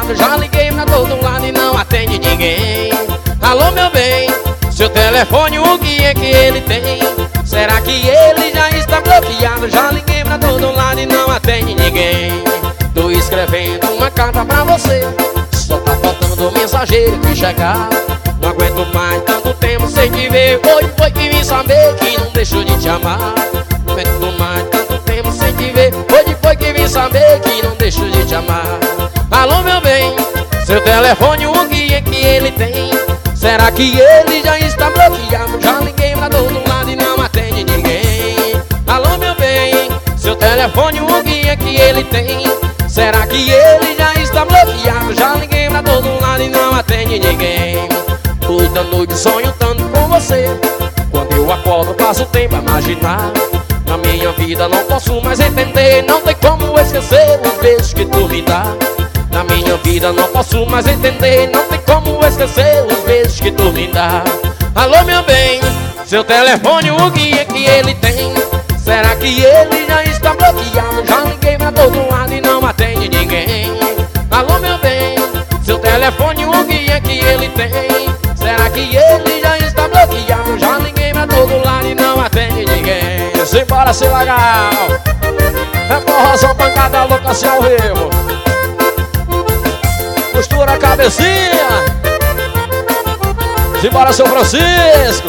bloqueado. Já liguei pra todo lado e não atende ninguém. Alô, meu bem, seu telefone, o que é que ele tem? Será que ele já está bloqueado? Já liguei pra todo lado e não atende ninguém. Tô escrevendo uma carta pra você, só tá faltando o mensageiro que chegar. Não aguento mais tanto tempo sem te ver. Hoje foi que vim saber que não deixo de te amar. Não aguento mais tanto tempo sem te ver. Hoje foi que vim saber que não deixo de te amar. Alô, meu bem, seu telefone, o que é que ele tem? Será que ele já está bloqueado? Já liguei pra todo lado e não atende ninguém. Alô, meu bem, seu telefone, o que é que ele tem? Será que ele já está bloqueado? Já liguei pra todo lado e não atende ninguém. Toda noite sonho tanto com você. Quando eu acordo passo o tempo a imaginar. Na minha vida não posso mais entender. Não tem como esquecer os beijos que tu me dá. Na minha vida não posso mais entender. Não tem como esquecer os beijos que tu me dá. Alô, meu bem, seu telefone, o que é que ele tem? Será que ele já está bloqueado? Já liguei pra todo lado e não atende ninguém. Alô, meu bem, seu telefone, o que é que ele tem? Será que ele já está bloqueado? Já liguei pra todo lado e não atende ninguém. Simbora, ser legal. É forrozão, pancada louca, se ao vivo. Costura a cabecinha. Simbora, seu Francisco.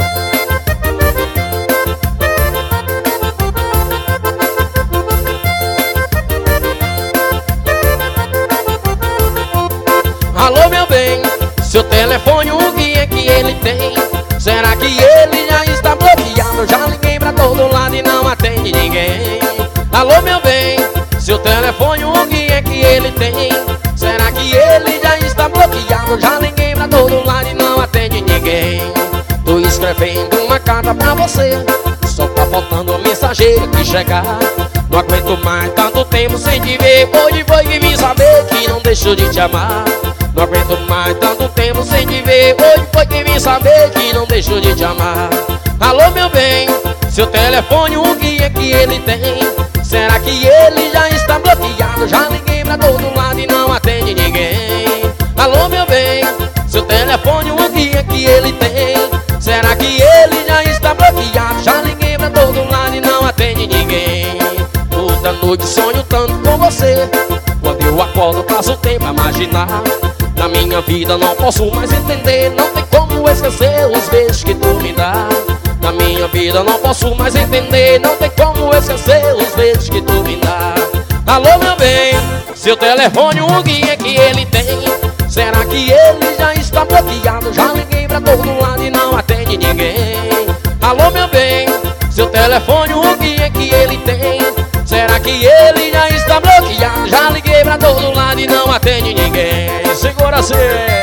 Alô, meu bem, seu telefone, o que é que ele tem? Será que ele já está bloqueado? Já liguei pra todo lado e não atende ninguém. Alô, meu bem, seu telefone, o que é que ele tem? Será que ele já está bloqueado? Já liguei pra todo lado e não atende ninguém. Tô escrevendo uma carta pra você, só tá faltando o mensageiro que chegar. Não aguento mais tanto tempo sem te ver. Hoje foi que vim saber que não deixo de te amar. Não aguento mais tanto tempo sem te ver. Hoje foi que vim saber que não deixo de te amar. Alô, meu bem, seu telefone, o que é que ele tem? Será que ele já está bloqueado? Já liguei pra todo lado e não atende ninguém. Alô, meu bem, seu telefone, o que é que ele tem? Será que ele já está bloqueado? Já liguei pra todo lado e não atende ninguém. Toda noite sonho tanto com você. Quando eu acordo passo o tempo a imaginar. Na minha vida não posso mais entender. Não tem como esquecer os beijos que tu me dá. Na minha vida não posso mais entender. Não tem como esquecer os beijos que tu me dá. Alô, meu bem, seu telefone, o que é que ele tem? Será que ele já está bloqueado? Já liguei pra todo lado e não atende ninguém. Alô, meu bem, seu telefone, o que é que ele tem? Será que ele já está bloqueado? Já liguei pra todo lado e não atende ninguém. Segura assim.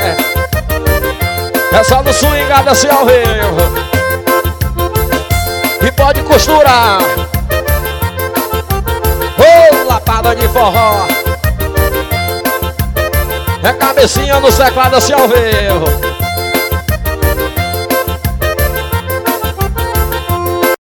É só no swingada assim ao vivo. E pode costurar. Ô, lapada de forró. É cabecinha no teclado assim ao vivo.